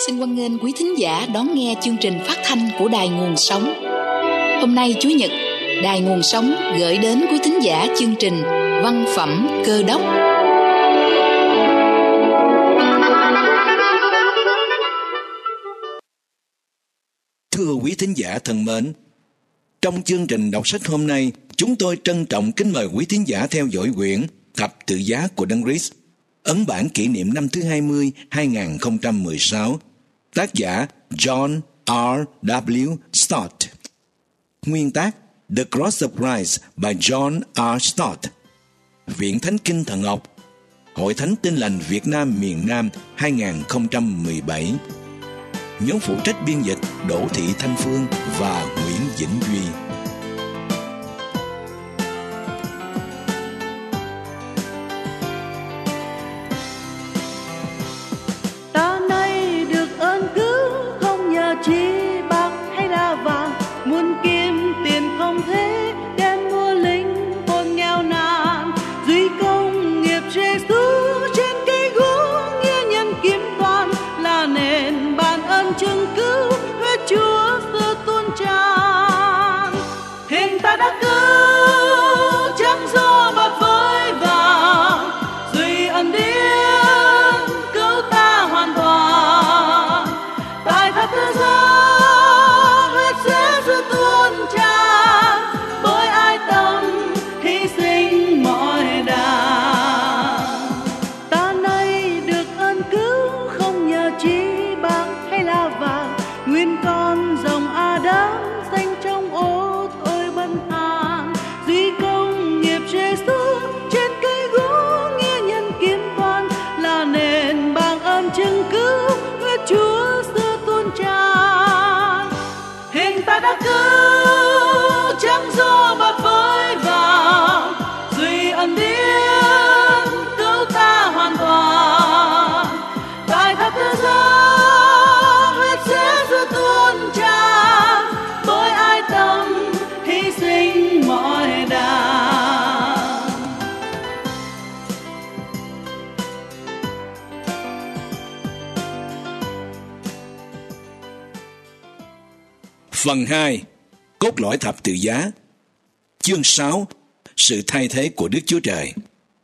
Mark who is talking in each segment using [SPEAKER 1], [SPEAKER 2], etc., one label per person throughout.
[SPEAKER 1] Xin hoan nghênh quý thính giả đón nghe chương trình phát thanh của Đài Nguồn Sống. Hôm nay Chủ nhật, Đài Nguồn Sống gửi đến quý thính giả chương trình Văn phẩm Cơ đốc.
[SPEAKER 2] Thưa quý thính giả thân mến, trong chương trình đọc sách hôm nay, chúng tôi trân trọng kính mời quý thính giả theo dõi quyển Thập tự giá của Đấng Christ, ấn bản kỷ niệm năm thứ 20, 2016, tác giả John R. W. Stott. Nguyên tác The Cross of Christ by John R. Stott. Viện Thánh Kinh Thần học, Hội Thánh Tin Lành Việt Nam miền Nam 2017. Nhóm phụ trách biên dịch Đỗ Thị Thanh Phương và Nguyễn Vĩnh Duy.
[SPEAKER 3] Ta nay được ơn cứu, không nhờ chi bạc hay là vàng, muôn kim tiền không thế đem mua linh hồn nghèo nàn. Duy công nghiệp Giêsu trên cây gỗ, nghĩa nhân kiếm toàn là nền ban ơn chứng cứu, huyết Chúa xưa tuôn tràn. Hình ta đã cứu chẳng do bạc với vàng, duy ân điển cứu ta hoàn toàn. Tại thập tự giá huyết Giêsu tuôn tràn, bởi ai tâm hy sinh mọi đàng. Ta nay được ơn cứu, không nhờ chi bạc hay là vàng, nguyên con dòng Adam xanh trong ô tôi bần hàn. Duy công nghiệp Giêsu trên cây gỗ, nghĩa nhân kiếm toàn là nền bằng ơn chứng cứu, huyết Chúa xưa tuôn tràn. Hình ta đã cứu chẳng do bạc với vàng, duy ân điển cứu ta hoàn toàn. Tại thập tự giá huyết Giêsu tuôn tràn, bởi ai tâm hy sinh mọi đàng.
[SPEAKER 2] Phần 2. Cốt lõi thập tự giá. Chương 6. Sự thay thế của Đức Chúa Trời.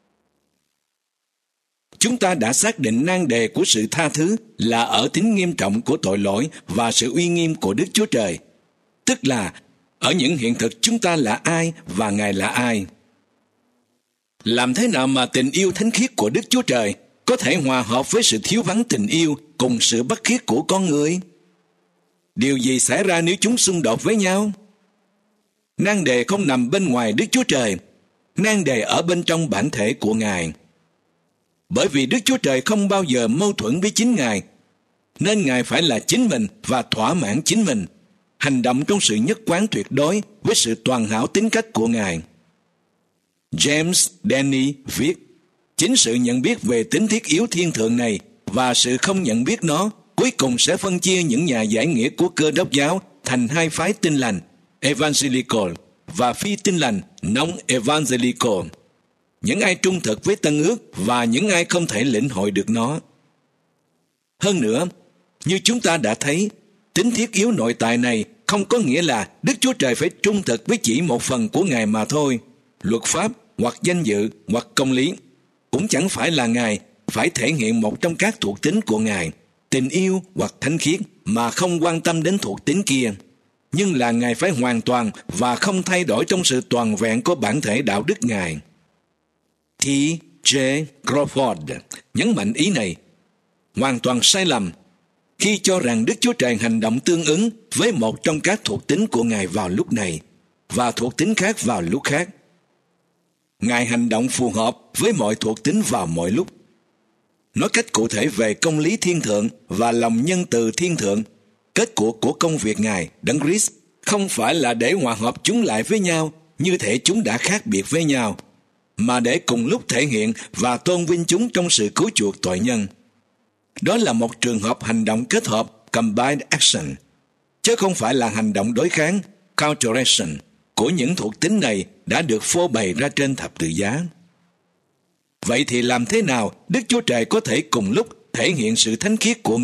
[SPEAKER 2] Chúng ta đã xác định nan đề của sự tha thứ là ở tính nghiêm trọng của tội lỗi và sự uy nghiêm của Đức Chúa Trời, tức là ở những hiện thực chúng ta là ai và Ngài là ai. Làm thế nào mà tình yêu thánh khiết của Đức Chúa Trời có thể hòa hợp với sự thiếu vắng tình yêu cùng sự bất khiết của con người? Điều gì xảy ra nếu chúng xung đột với nhau? Nan đề không nằm bên ngoài Đức Chúa Trời, nan đề ở bên trong bản thể của Ngài. Bởi vì Đức Chúa Trời không bao giờ mâu thuẫn với chính Ngài, nên Ngài phải là chính mình và thỏa mãn chính mình, hành động trong sự nhất quán tuyệt đối với sự toàn hảo tính cách của Ngài. James Denny viết, chính sự nhận biết về tính thiết yếu thiên thượng này và sự không nhận biết nó cuối cùng sẽ phân chia những nhà giải nghĩa của Cơ đốc giáo thành hai phái tin lành, evangelical và phi tin lành, non-evangelical. Những ai trung thực với Tân Ước và những ai không thể lĩnh hội được nó. Hơn nữa, như chúng ta đã thấy, tính thiết yếu nội tại này không có nghĩa là Đức Chúa Trời phải trung thực với chỉ một phần của Ngài mà thôi. Luật pháp hoặc danh dự hoặc công lý cũng chẳng phải là Ngài phải thể hiện một trong các thuộc tính của Ngài, tình yêu hoặc thánh khiết, mà không quan tâm đến thuộc tính kia. Nhưng là Ngài phải hoàn toàn và không thay đổi trong sự toàn vẹn của bản thể đạo đức Ngài. T. J. Crawford nhấn mạnh ý này hoàn toàn sai lầm khi cho rằng Đức Chúa Trời hành động tương ứng với một trong các thuộc tính của Ngài vào lúc này và thuộc tính khác vào lúc khác. Ngài hành động phù hợp với mọi thuộc tính vào mọi lúc. Nói cách cụ thể về công lý thiên thượng và lòng nhân từ thiên thượng, kết quả của công việc Ngài, Đấng Christ, không phải là để hòa hợp chúng lại với nhau như thể chúng đã khác biệt với nhau, mà để cùng lúc thể hiện và tôn vinh chúng trong sự cứu chuộc tội nhân. Đó là một trường hợp hành động kết hợp, combined action, chứ không phải là hành động đối kháng, counteration, của những thuộc tính này đã được phô bày ra trên thập tự giá. Vậy thì làm thế nào Đức Chúa Trời có thể cùng lúc thể hiện sự thánh khiết của Ngài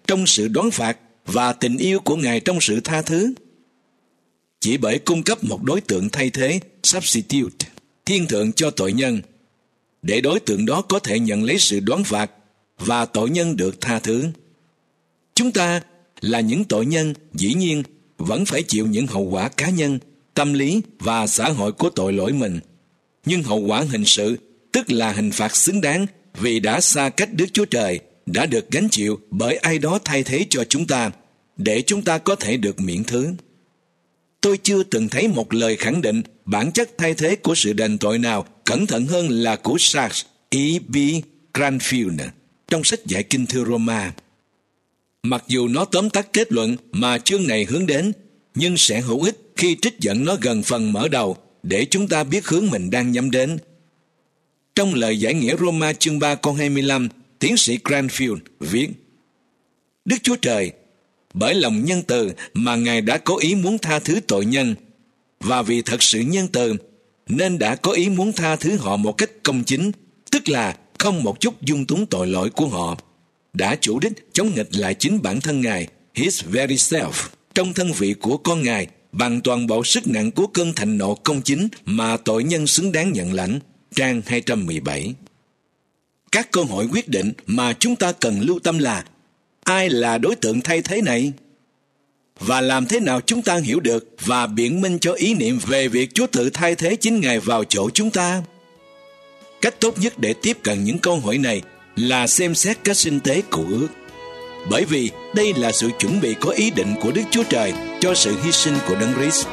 [SPEAKER 2] trong sự đoán phạt và tình yêu của Ngài trong sự tha thứ. Chỉ bởi cung cấp một đối tượng thay thế, substitute, thiên thượng cho tội nhân, để đối tượng đó có thể nhận lấy sự đoán phạt và tội nhân được tha thứ. Chúng ta là những tội nhân, dĩ nhiên vẫn phải chịu những hậu quả cá nhân, tâm lý và xã hội của tội lỗi mình. Nhưng hậu quả hình sự, tức là hình phạt xứng đáng vì đã xa cách Đức Chúa Trời, đã được gánh chịu bởi ai đó thay thế cho chúng ta, để chúng ta có thể được miễn thứ. Tôi chưa từng thấy một lời khẳng định bản chất thay thế của sự đền tội nào cẩn thận hơn là của Charles E.B. Cranfield trong sách Giải Kinh Thưa Roma. Mặc dù nó tóm tắt kết luận mà chương này hướng đến, nhưng sẽ hữu ích khi trích dẫn nó gần phần mở đầu để chúng ta biết hướng mình đang nhắm đến. Trong lời giải nghĩa Roma chương 3 câu 25, tiến sĩ Cranfield viết: Đức Chúa Trời, bởi lòng nhân từ mà Ngài đã có ý muốn tha thứ tội nhân, và vì thật sự nhân từ nên đã có ý muốn tha thứ họ một cách công chính, tức là không một chút dung túng tội lỗi của họ, đã chủ đích chống nghịch lại chính bản thân Ngài, His very self, trong thân vị của con Ngài, bằng toàn bộ sức nặng của cơn thịnh nộ công chính mà tội nhân xứng đáng nhận lãnh. Trang 217. Các câu hỏi quyết định mà chúng ta cần lưu tâm là: ai là đối tượng thay thế này? Và làm thế nào chúng ta hiểu được và biện minh cho ý niệm về việc Chúa tự thay thế chính Ngài vào chỗ chúng ta? Cách tốt nhất để tiếp cận những câu hỏi này là xem xét các sinh tế của ước. Bởi vì đây là sự chuẩn bị có ý định của Đức Chúa Trời cho sự hy sinh của Đấng Christ.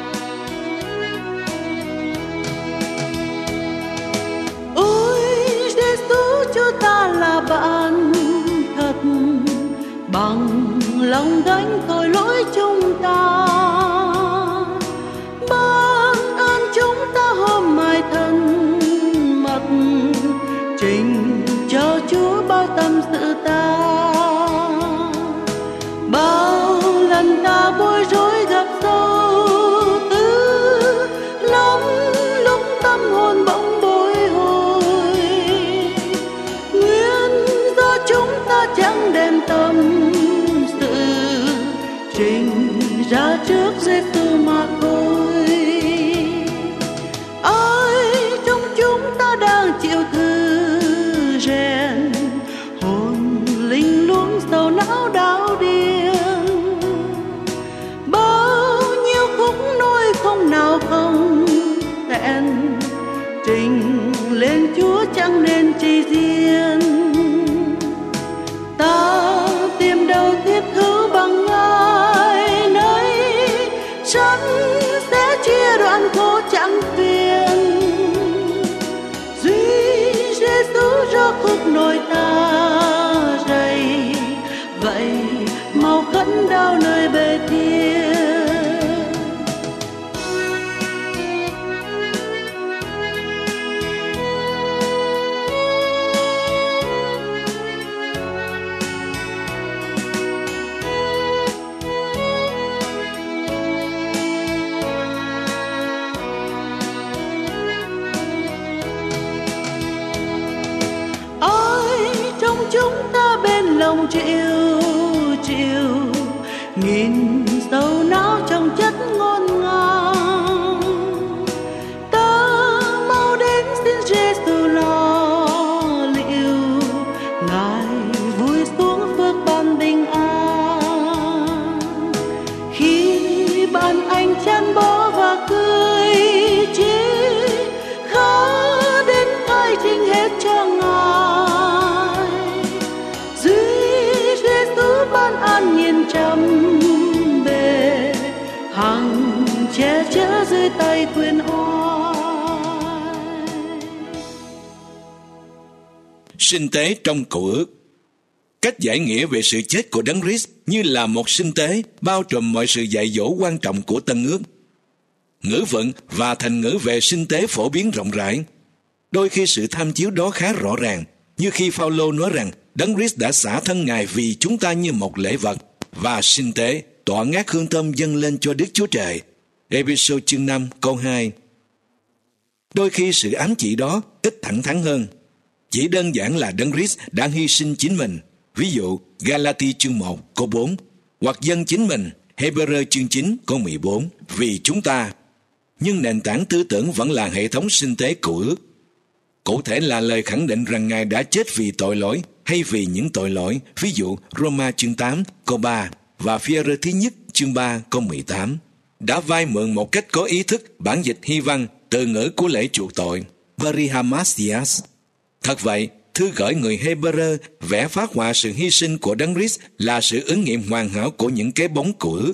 [SPEAKER 3] Ôi Giêsu, Chúa ta là bạn thật, bằng lòng gánh tội lỗi chúng ta, ban ơn chúng ta hôm mai thân mật, trình cho Chúa bao tâm sự ta. Bao lần ta bối rối gặp sâu tư, lắm lúc tâm hồn bỗng bối hồi, nguyên do chúng ta chẳng đem tâm sự trình ra trước Giêsu mà thôi. Ai trong chúng ta đang chịu thử rèn, hồn linh luôn sầu não đau điên, bao nhiêu khúc nỗi không nào không tẹn, trình lên Chúa chẳng nên chi riêng. Ta tìm đâu thiết hữu bằng Ngài, nơi sẵn sẽ chia đoạn khổ chẳng phiền. Duy Giêsu cho khúc nỗi ta rầy, vậy mau khấn đau nơi bề thiên. Chúng ta bên lòng chịu nghìn sầu não trong chất ngôn ngang, ta mau đến xin Giêsu lo liệu, Ngài vui xuống phước ban bình an. Khi bạn anh chăn bó và cười chia, khá đến khai trình hết cho Ngài. An nhiên trăm bề, hằng che chở dưới tay quyền oai.
[SPEAKER 2] Sinh tế trong Cựu Ước. Cách giải nghĩa về sự chết của Đấng Christ như là một sinh tế bao trùm mọi sự dạy dỗ quan trọng của Tân Ước. Ngữ vận và thành ngữ về sinh tế phổ biến rộng rãi. Đôi khi sự tham chiếu đó khá rõ ràng, như khi Phao-lô nói rằng Đấng Christ đã xả thân Ngài vì chúng ta như một lễ vật, và sinh tế tỏa ngát hương thơm dâng lên cho Đức Chúa Trời. Ê-phê-sô chương 5 câu 2. Đôi khi sự ám chỉ đó ít thẳng thắn hơn, chỉ đơn giản là Đấng Christ đã hy sinh chính mình, ví dụ Galati chương 1 câu 4, hoặc dân chính mình, Hebrew chương 9 câu 14, vì chúng ta. Nhưng nền tảng tư tưởng vẫn là hệ thống sinh tế cựu ước. Cụ thể là lời khẳng định rằng Ngài đã chết vì tội lỗi hay vì những tội lỗi, ví dụ Roma chương 8 câu 3 và Phi-e-rơ thứ nhất chương 3 câu 18. Đã vay mượn một cách có ý thức bản dịch Hy văn từ ngữ của lễ chuộc tội, Perihamasias. Thật vậy, thư gửi người Hebrew vẽ phác họa sự hy sinh của Đấng Christ là sự ứng nghiệm hoàn hảo của những cái bóng của ước.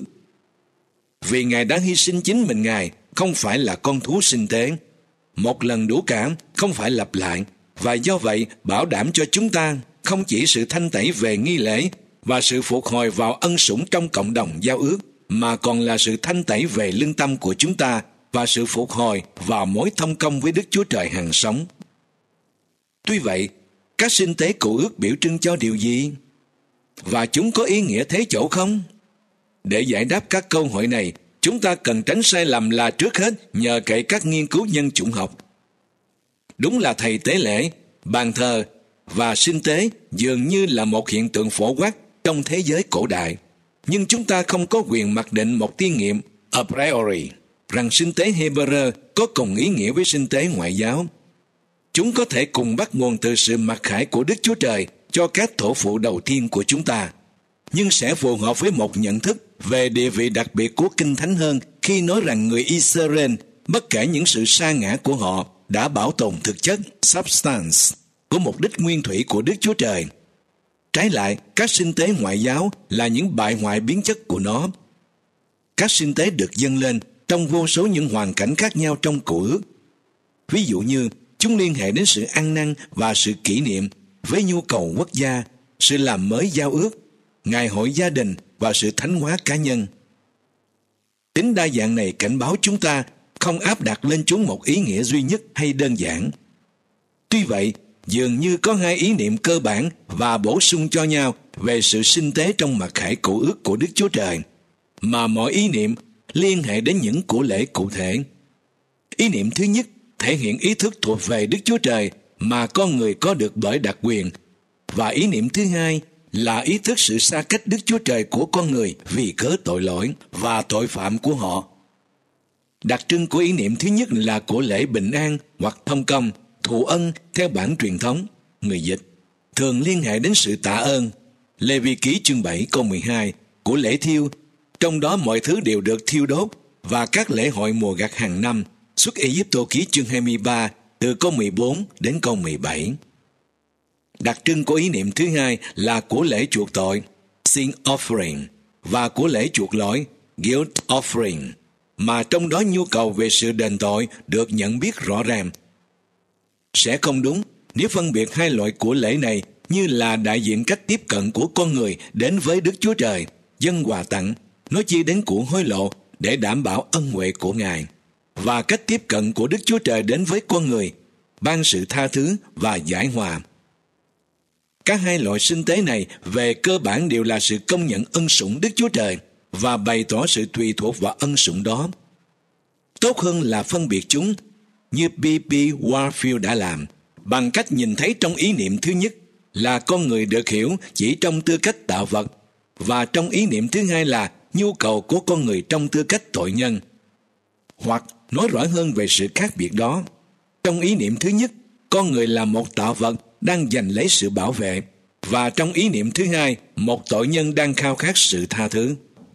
[SPEAKER 2] Vì Ngài đã hy sinh chính mình Ngài, không phải là con thú sinh tế. Một lần đủ cả, không phải lặp lại, và do vậy bảo đảm cho chúng ta không chỉ sự thanh tẩy về nghi lễ và sự phục hồi vào ân sủng trong cộng đồng giao ước, mà còn là sự thanh tẩy về lương tâm của chúng ta và sự phục hồi vào mối thông công với Đức Chúa Trời hằng sống. Tuy vậy, các sinh tế cựu ước biểu trưng cho điều gì? Và chúng có ý nghĩa thế chỗ không? Để giải đáp các câu hỏi này, chúng ta cần tránh sai lầm là trước hết nhờ cậy các nghiên cứu nhân chủng học. Đúng là thầy tế lễ, bàn thờ và sinh tế dường như là một hiện tượng phổ quát trong thế giới cổ đại. Nhưng chúng ta không có quyền mặc định một tiên nghiệm a priori rằng sinh tế Hebrew có cùng ý nghĩa với sinh tế ngoại giáo. Chúng có thể cùng bắt nguồn từ sự mặc khải của Đức Chúa Trời cho các thổ phụ đầu tiên của chúng ta, nhưng sẽ phù hợp với một nhận thức về địa vị đặc biệt của Kinh Thánh hơn khi nói rằng người Israel, bất kể những sự sa ngã của họ, đã bảo tồn thực chất substance của mục đích nguyên thủy của Đức Chúa Trời. Trái lại, các sinh tế ngoại giáo là những bại hoại biến chất của nó. Các sinh tế được dâng lên trong vô số những hoàn cảnh khác nhau trong cựu ước. Ví dụ như, chúng liên hệ đến sự ăn năn và sự kỷ niệm với nhu cầu quốc gia, sự làm mới giao ước, ngày hội gia đình và sự thánh hóa cá nhân. Tính đa dạng này cảnh báo chúng ta không áp đặt lên chúng một ý nghĩa duy nhất hay đơn giản. Tuy vậy, dường như có hai ý niệm cơ bản và bổ sung cho nhau về sự sinh tế trong mặc khải cựu ước của Đức Chúa Trời, mà mỗi ý niệm liên hệ đến những của lễ cụ thể. Ý niệm thứ nhất thể hiện ý thức thuộc về Đức Chúa Trời mà con người có được bởi đặc quyền, và ý niệm thứ hai là ý thức sự xa cách Đức Chúa Trời của con người vì cớ tội lỗi và tội phạm của họ. Đặc trưng của ý niệm thứ nhất là của lễ bình an hoặc thông công, thụ ân theo bản truyền thống, người dịch, thường liên hệ đến sự tạ ơn, Lê Vi Ký chương 7 câu 12, của lễ thiêu, trong đó mọi thứ đều được thiêu đốt, và các lễ hội mùa gặt hàng năm, Xuất Ê-díp-tô ký chương 23 từ câu 14 đến câu 17. Đặc trưng của ý niệm thứ hai là của lễ chuộc tội, sin offering, và của lễ chuộc lỗi, guilt offering, mà trong đó nhu cầu về sự đền tội được nhận biết rõ ràng. Sẽ không đúng nếu phân biệt hai loại của lễ này như là đại diện cách tiếp cận của con người đến với Đức Chúa Trời, dâng quà tặng, nói chi đến của hối lộ để đảm bảo ân huệ của Ngài, và cách tiếp cận của Đức Chúa Trời đến với con người, ban sự tha thứ và giải hòa. Các hai loại sinh tế này về cơ bản đều là sự công nhận ân sủng Đức Chúa Trời và bày tỏ sự tùy thuộc vào ân sủng đó. Tốt hơn là phân biệt chúng như B.B. Warfield đã làm, bằng cách nhìn thấy trong ý niệm thứ nhất là con người được hiểu chỉ trong tư cách tạo vật, và trong ý niệm thứ hai là nhu cầu của con người trong tư cách tội nhân. Hoặc nói rõ hơn về sự khác biệt đó, trong ý niệm thứ nhất, con người là một tạo vật đang giành lấy sự bảo vệ, và trong ý niệm thứ hai, một tội nhân đang khao khát sự tha thứ.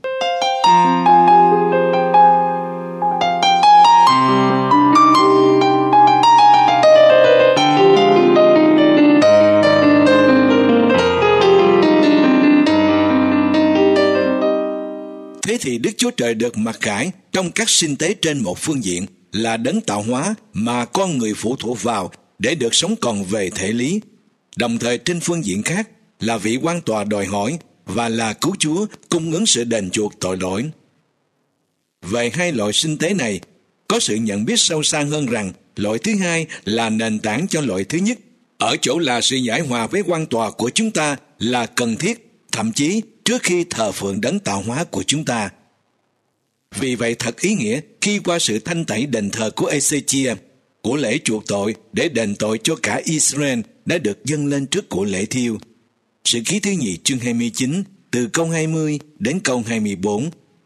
[SPEAKER 2] Thế thì Đức Chúa Trời được mặc khải trong các sinh tế trên một phương diện là đấng tạo hóa mà con người phụ thuộc vào để được sống còn về thể lý, đồng thời trên phương diện khác là vị quan tòa đòi hỏi và là cứu Chúa cung ứng sự đền chuộc tội lỗi. Về hai loại sinh tế này, có sự nhận biết sâu xa hơn rằng loại thứ hai là nền tảng cho loại thứ nhất, ở chỗ là sự giải hòa với quan tòa của chúng ta là cần thiết, thậm chí trước khi thờ phượng đấng tạo hóa của chúng ta. Vì vậy thật ý nghĩa khi qua sự thanh tẩy đền thờ của Ê-xê-chia, của lễ chuộc tội để đền tội cho cả Israel đã được dâng lên trước của lễ thiêu. Sử ký thứ nhì chương 29 từ câu 20 đến câu 24.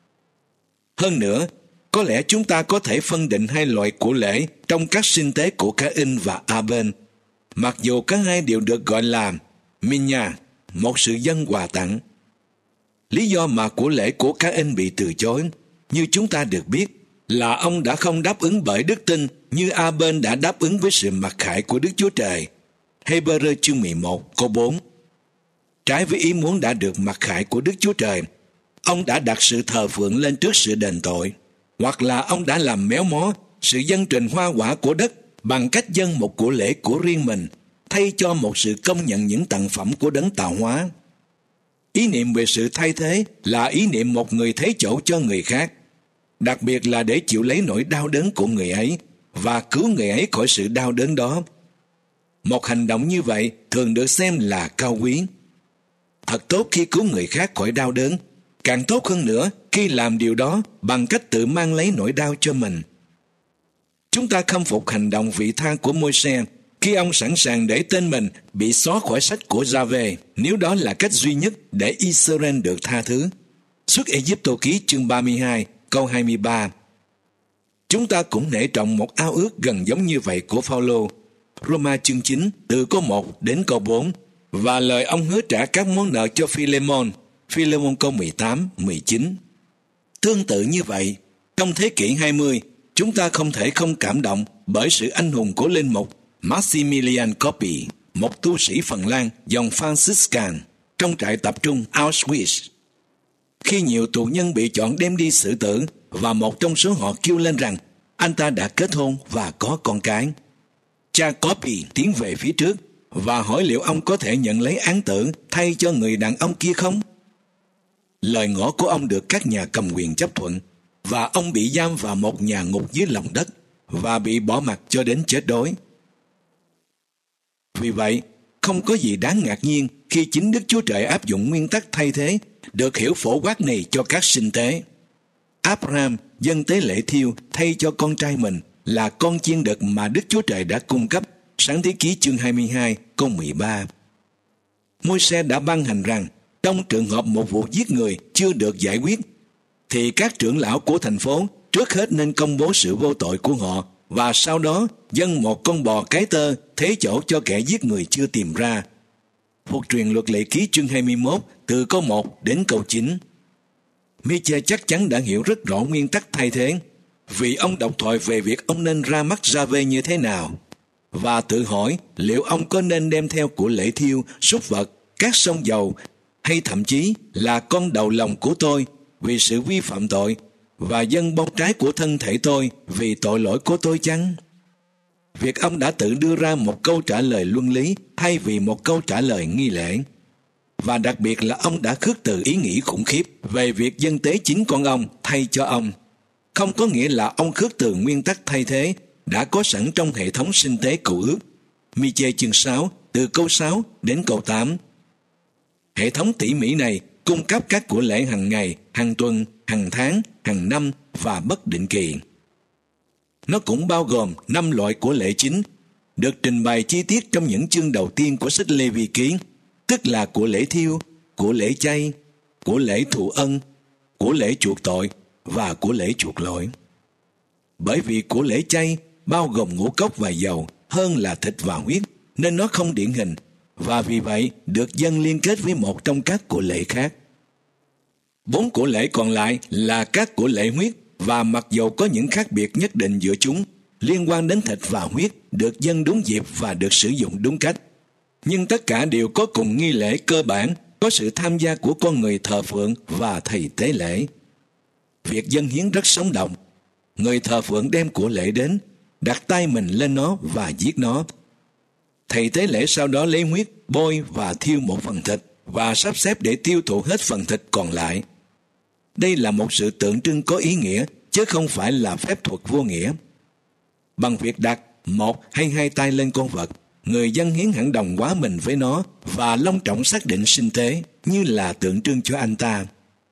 [SPEAKER 2] Hơn nữa, có lẽ chúng ta có thể phân định hai loại của lễ trong các sinh tế của Ca-in và A-bên, mặc dù cả hai đều được gọi là Minya, một sự dâng quà tặng. Lý do mà của lễ của Ca-in bị từ chối, như chúng ta được biết, là ông đã không đáp ứng bởi đức tin như A-bên đã đáp ứng với sự mặc khải của Đức Chúa Trời. Hê-bơ-rơ chương 11 câu 4. Trái với ý muốn đã được mặc khải của Đức Chúa Trời, ông đã đặt sự thờ phượng lên trước sự đền tội, hoặc là ông đã làm méo mó sự dâng trình hoa quả của đất bằng cách dâng một của lễ của riêng mình, thay cho một sự công nhận những tặng phẩm của đấng tạo hóa. Ý niệm về sự thay thế là ý niệm một người thấy chỗ cho người khác, đặc biệt là để chịu lấy nỗi đau đớn của người ấy và cứu người ấy khỏi sự đau đớn đó. Một hành động như vậy thường được xem là cao quý. Thật tốt khi cứu người khác khỏi đau đớn, càng tốt hơn nữa khi làm điều đó bằng cách tự mang lấy nỗi đau cho mình. Chúng ta khâm phục hành động vị tha của Môi-se khi ông sẵn sàng để tên mình bị xóa khỏi sách của Gia-vê, nếu đó là cách duy nhất để Israel được tha thứ. Xuất Ê-díp-tô ký chương 32 câu 23. Chúng ta cũng nể trọng một ao ước gần giống như vậy của Phao-lô, Roma chương 9 từ câu 1 đến câu 4, và lời ông hứa trả các món nợ cho Phi-lê-môn, Phi-lê-môn câu 18, 19. Tương tự như vậy, trong thế kỷ 20, chúng ta không thể không cảm động bởi sự anh hùng của linh mục Maximilian Kolbe, một tu sĩ Phần Lan dòng Franciscan trong trại tập trung Auschwitz. Khi nhiều tù nhân bị chọn đem đi xử tử và một trong số họ kêu lên rằng anh ta đã kết hôn và có con cái, cha Kolbe tiến về phía trước và hỏi liệu ông có thể nhận lấy án tử thay cho người đàn ông kia không? Lời ngỏ của ông được các nhà cầm quyền chấp thuận, và ông bị giam vào một nhà ngục dưới lòng đất và bị bỏ mặc cho đến chết đói. Vì vậy, không có gì đáng ngạc nhiên khi chính Đức Chúa Trời áp dụng nguyên tắc thay thế được hiểu phổ quát này cho các sinh tế. Abraham dâng tế lễ thiêu thay cho con trai mình là con chiên đực mà Đức Chúa Trời đã cung cấp, Sáng thế ký chương 22 câu 13. Môi-se đã ban hành rằng trong trường hợp một vụ giết người chưa được giải quyết, thì các trưởng lão của thành phố trước hết nên công bố sự vô tội của họ, và sau đó dâng một con bò cái tơ thế chỗ cho kẻ giết người chưa tìm ra. Phục truyền luật lệ ký chương 21 từ câu 1 đến câu 9. Mi-che chắc chắn đã hiểu rất rõ nguyên tắc thay thế, vì ông đọc thoại về việc ông nên ra mắt Gia-vê như thế nào, và tự hỏi liệu ông có nên đem theo của lễ thiêu, súc vật, các sông dầu, hay thậm chí là con đầu lòng của tôi vì sự vi phạm tội, và dâng bông trái của thân thể tôi vì tội lỗi của tôi chăng? Việc ông đã tự đưa ra một câu trả lời luân lý thay vì một câu trả lời nghi lễ, và đặc biệt là ông đã khước từ ý nghĩ khủng khiếp về việc dâng tế chính con ông thay cho ông, không có nghĩa là ông khước từ nguyên tắc thay thế đã có sẵn trong hệ thống sinh tế cựu ước. Mi-che chương 6 từ câu 6 đến câu 8. Hệ thống tỉ mỉ này cung cấp các của lễ hàng ngày, hàng tuần, hàng tháng, hàng năm và bất định kỳ. Nó cũng bao gồm 5 loại của lễ chính, được trình bày chi tiết trong những chương đầu tiên của sách Lê-vi ký, tức là của lễ thiêu, của lễ chay, của lễ thụ ân, của lễ chuộc tội và của lễ chuộc lỗi. Bởi vì của lễ chay bao gồm ngũ cốc và dầu hơn là thịt và huyết, nên nó không điển hình, và vì vậy được dâng liên kết với một trong các của lễ khác. 4 của lễ còn lại là các của lễ huyết, và mặc dầu có những khác biệt nhất định giữa chúng liên quan đến thịt và huyết, được dâng đúng dịp và được sử dụng đúng cách, nhưng tất cả đều có cùng nghi lễ cơ bản, có sự tham gia của con người thờ phượng và thầy tế lễ. Việc dâng hiến rất sống động. Người thờ phượng đem của lễ đến, đặt tay mình lên nó và giết nó. Thầy tế lễ sau đó lấy huyết, bôi và thiêu một phần thịt, và sắp xếp để tiêu thụ hết phần thịt còn lại. Đây là một sự tượng trưng có ý nghĩa, chứ không phải là phép thuật vô nghĩa. Bằng việc đặt một hay 2 tay lên con vật, người dâng hiến hẳn đồng hóa mình với nó và long trọng xác định sinh tế như là tượng trưng cho anh ta.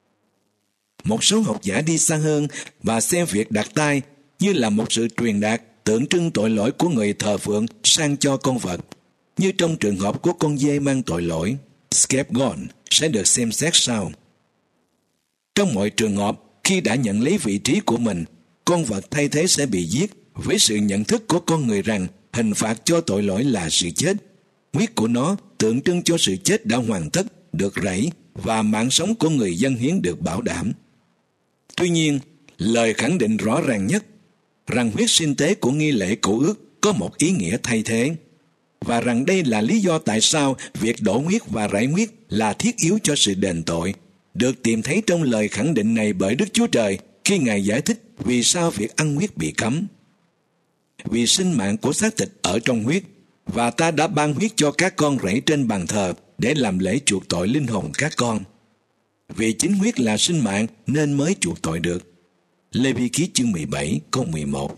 [SPEAKER 2] Một số học giả đi xa hơn và xem việc đặt tay như là một sự truyền đạt tượng trưng tội lỗi của người thờ phượng sang cho con vật, như trong trường hợp của con dê mang tội lỗi. scapegoat sẽ được xem xét sau. Trong mọi trường hợp, khi đã nhận lấy vị trí của mình, con vật thay thế sẽ bị giết với sự nhận thức của con người rằng hình phạt cho tội lỗi là sự chết. Huyết của nó tượng trưng cho sự chết đã hoàn tất, được rảy và mạng sống của người dâng hiến được bảo đảm. Tuy nhiên, lời khẳng định rõ ràng nhất rằng huyết sinh tế của nghi lễ cựu ước có một ý nghĩa thay thế, và rằng đây là lý do tại sao việc đổ huyết và rải huyết là thiết yếu cho sự đền tội, được tìm thấy trong lời khẳng định này bởi Đức Chúa Trời khi Ngài giải thích vì sao việc ăn huyết bị cấm. Vì sinh mạng của xác thịt ở trong huyết, và ta đã ban huyết cho các con rảy trên bàn thờ để làm lễ chuộc tội linh hồn các con. Vì chính huyết là sinh mạng nên mới chuộc tội được. Lê Vi Ký chương 17 câu 11.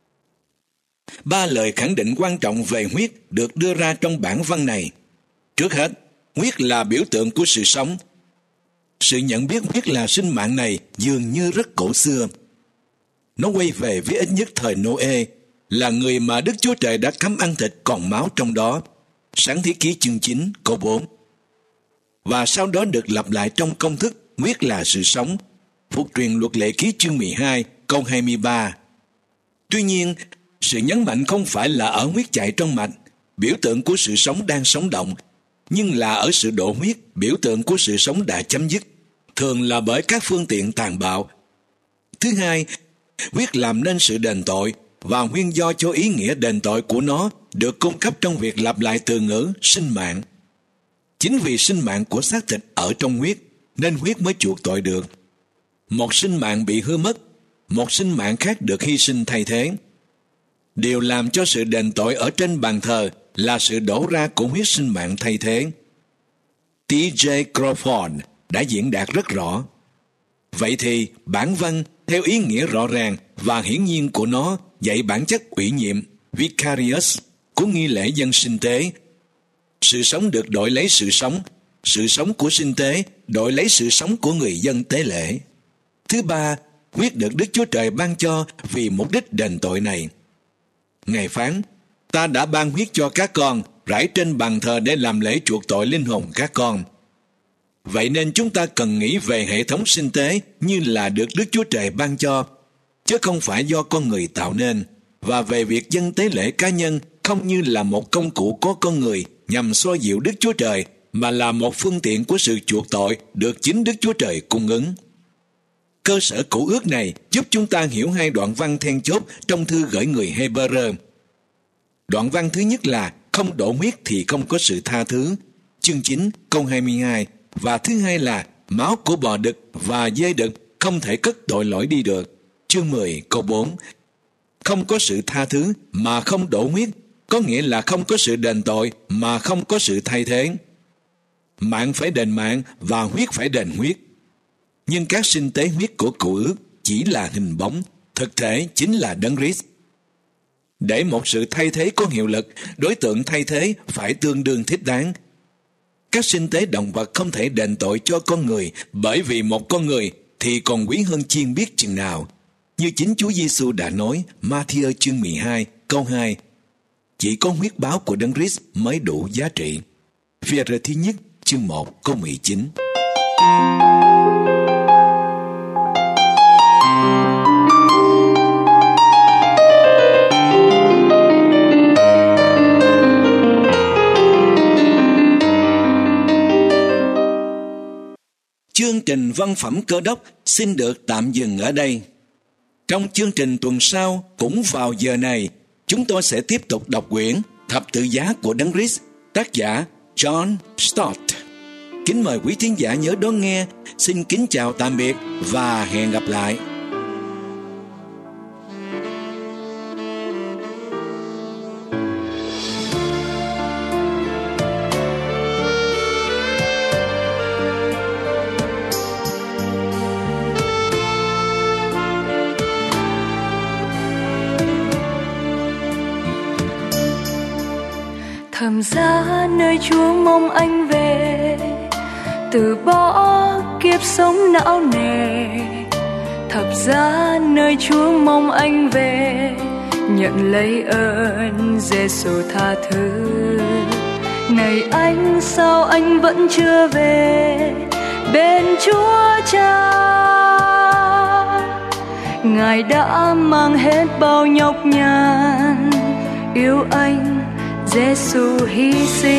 [SPEAKER 2] 3 lời khẳng định quan trọng về huyết được đưa ra trong bản văn này. Trước hết, huyết là biểu tượng của sự sống. Sự nhận biết huyết là sinh mạng này dường như rất cổ xưa. Nó quay về với ít nhất thời Noe, là người mà Đức Chúa Trời đã cấm ăn thịt còn máu trong đó. Sáng thế ký chương 9 câu 4. Và sau đó được lặp lại trong công thức huyết là sự sống, Phục truyền luật lệ ký chương 12 câu 23. Tuy nhiên, sự nhấn mạnh không phải là ở huyết chạy trong mạch, biểu tượng của sự sống đang sống động, nhưng là ở sự đổ huyết, biểu tượng của sự sống đã chấm dứt, thường là bởi các phương tiện tàn bạo. Thứ hai, huyết làm nên sự đền tội, và nguyên do cho ý nghĩa đền tội của nó được cung cấp trong việc lặp lại từ ngữ sinh mạng. Chính vì sinh mạng của xác thịt ở trong huyết, nên huyết mới chuộc tội được. Một sinh mạng bị hư mất, một sinh mạng khác được hy sinh thay thế. Điều làm cho sự đền tội ở trên bàn thờ là sự đổ ra của huyết sinh mạng thay thế. T.J. Crawford đã diễn đạt rất rõ. Vậy thì bản văn theo ý nghĩa rõ ràng và hiển nhiên của nó dạy bản chất ủy nhiệm vicarious của nghi lễ dân sinh tế. Sự sống được đổi lấy sự sống của sinh tế đổi lấy sự sống của người dân tế lễ. Thứ ba, huyết được Đức Chúa Trời ban cho vì mục đích đền tội này. Ngài phán, ta đã ban huyết cho các con, rải trên bàn thờ để làm lễ chuộc tội linh hồn các con. Vậy nên chúng ta cần nghĩ về hệ thống sinh tế như là được Đức Chúa Trời ban cho, chứ không phải do con người tạo nên, và về việc dâng tế lễ cá nhân không như là một công cụ của con người nhằm xoa dịu Đức Chúa Trời, mà là một phương tiện của sự chuộc tội được chính Đức Chúa Trời cung ứng. Cơ sở cựu ước này giúp chúng ta hiểu 2 đoạn văn then chốt trong thư gửi người Hebrew. Đoạn văn thứ nhất là không đổ huyết thì không có sự tha thứ, chương 9 câu 22, và thứ hai là máu của bò đực và dê đực không thể cất tội lỗi đi được, chương 10 câu 4. Không có sự tha thứ mà không đổ huyết có nghĩa là không có sự đền tội mà không có sự thay thế. Mạng phải đền mạng và huyết phải đền huyết. Nhưng các sinh tế huyết của cựu ước chỉ là hình bóng, thực thể chính là Đấng Christ. Để một sự thay thế có hiệu lực, đối tượng thay thế phải tương đương thích đáng. Các sinh tế động vật không thể đền tội cho con người, bởi vì một con người thì còn quý hơn chiên biết chừng nào. Như chính Chúa Giêsu đã nói, Ma-thi-ơ chương 12 câu 2, chỉ có huyết báo của Đấng Christ mới đủ giá trị. Phi-e-rơ thứ nhất chương 1 câu 19. Chương trình Văn phẩm Cơ đốc xin được tạm dừng ở đây. Trong chương trình tuần sau, cũng vào giờ này, chúng tôi sẽ tiếp tục đọc quyển Thập tự giá của Đấng Christ, tác giả John Stott. Kính mời quý thính giả nhớ đón nghe. Xin kính chào tạm biệt và hẹn gặp lại.
[SPEAKER 4] Thầm giá nơi Chúa mong anh về, từ bỏ kiếp sống não nề. Thập giá nơi Chúa mong anh về, nhận lấy ơn Giêsu tha thứ. Này anh, sao anh vẫn chưa về bên Chúa Cha? Ngài đã mang hết bao nhọc nhằn, yêu anh Giêsu hy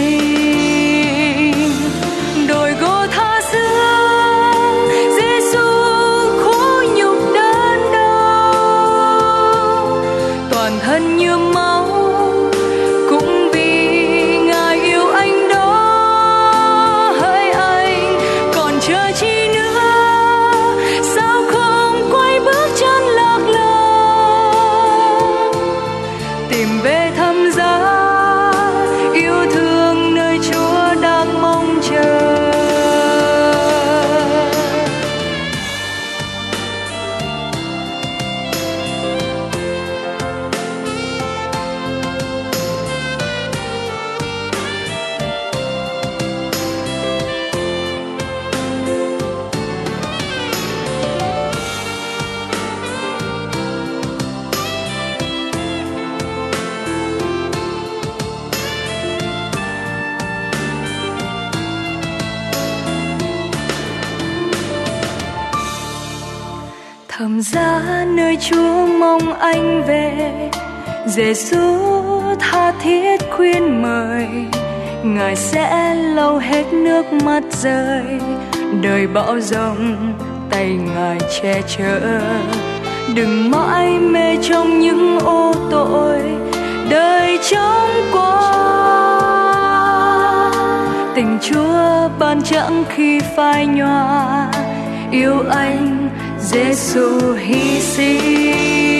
[SPEAKER 4] sinh. Đồi Gô-tha xưa, Giêsu khổ nhục đớn đau, toàn thân nhuốm máu cũng vì Ngài yêu anh đó. Hỡi anh, còn chờ chi nữa? Sao không quay bước chân lạc lối, tìm về thăm giá yêu thương nơi Chúa đang mong chờ. Thầm giá nơi Chúa mong anh về, Giêsu tha thiết khuyên mời, Ngài sẽ lau hết nước mắt rơi, đời bão giông tay Ngài che chở. Đừng mãi mê trong những ô tội, đời chóng qua. Tình Chúa ban chẳng khi phai nhòa, yêu anh Giêsu hy sinh.